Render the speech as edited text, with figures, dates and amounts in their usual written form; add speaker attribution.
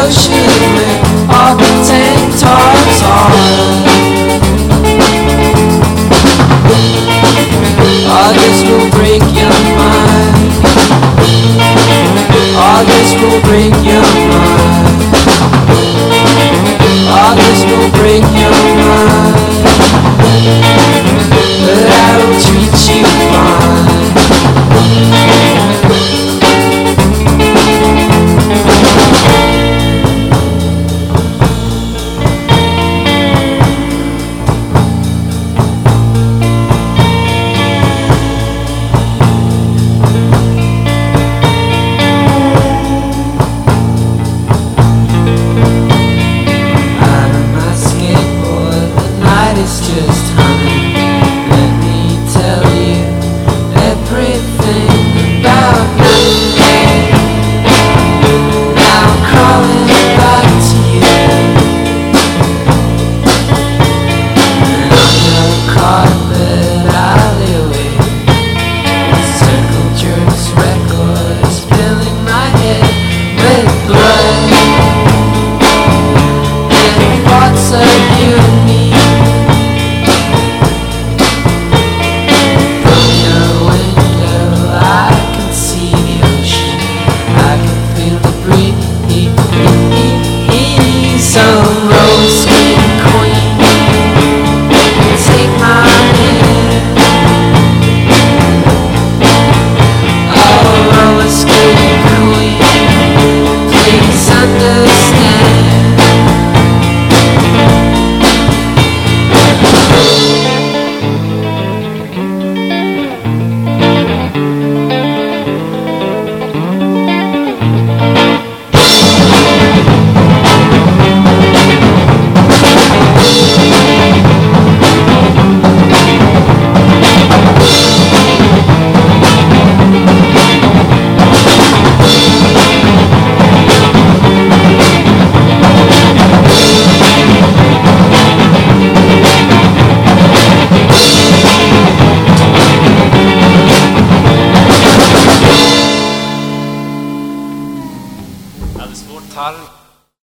Speaker 1: ocean with all the tank tops on. All this will break your mind. All this will break your mind. All this will break your mind. But I will treat you fine. It's just humming. Let me tell you everything about me. Now I'm crawling back to you, and on your carpet alleyway, circle jerks records filling my head with blood and thoughts of you and me. So rose skin queen, take my hand. Oh, rose skin queen, please understand.
Speaker 2: Ja, det är svårt.